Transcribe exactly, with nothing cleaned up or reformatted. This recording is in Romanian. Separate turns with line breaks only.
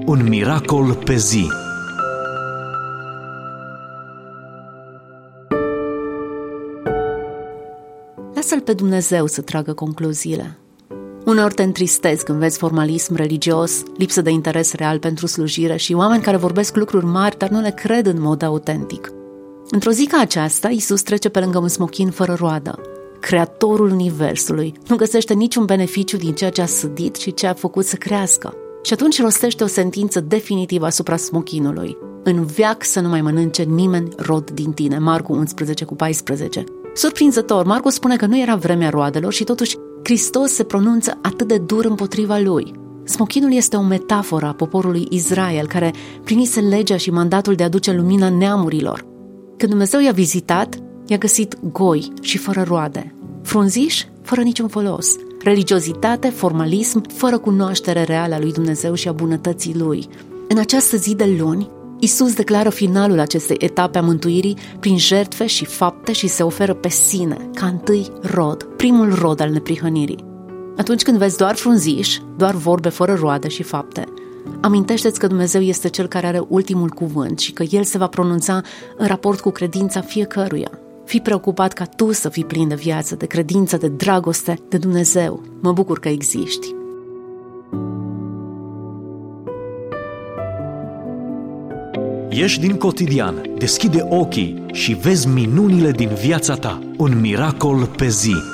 Un miracol pe zi.
Lasă-L pe Dumnezeu să tragă concluziile. Uneori te întristezi când vezi formalism religios, lipsă de interes real pentru slujire și oameni care vorbesc lucruri mari, dar nu le cred în mod autentic. Într-o zi ca aceasta, Iisus trece pe lângă un smochin fără roadă. Creatorul universului nu găsește niciun beneficiu din ceea ce a sădit și ce a făcut să crească. Și atunci rostește o sentință definitivă asupra smochinului. În veac să nu mai mănânce nimeni rod din tine. Marcu unsprezece cu paisprezece. Surprinzător, Marcu spune că nu era vremea roadelor și totuși Hristos se pronunță atât de dur împotriva lui. Smochinul este o metaforă a poporului Israel, care primise legea și mandatul de a duce lumina neamurilor. Când Dumnezeu i-a vizitat, i-a găsit goi și fără roade, frunziși fără niciun folos, religiozitate, formalism, fără cunoaștere reală a lui Dumnezeu și a bunătății lui. În această zi de luni, Iisus declară finalul acestei etape a mântuirii prin jertfe și fapte și se oferă pe sine, ca întâi rod, primul rod al neprihănirii. Atunci când vezi doar frunziși, doar vorbe fără roade și fapte, amintește-ți că Dumnezeu este Cel care are ultimul cuvânt și că El se va pronunța în raport cu credința fiecăruia. Fii preocupat ca tu să fii plin de viață, de credință, de dragoste, de Dumnezeu. Mă bucur că existi.
Ieși din cotidian, deschide ochii și vezi minunile din viața ta. Un miracol pe zi.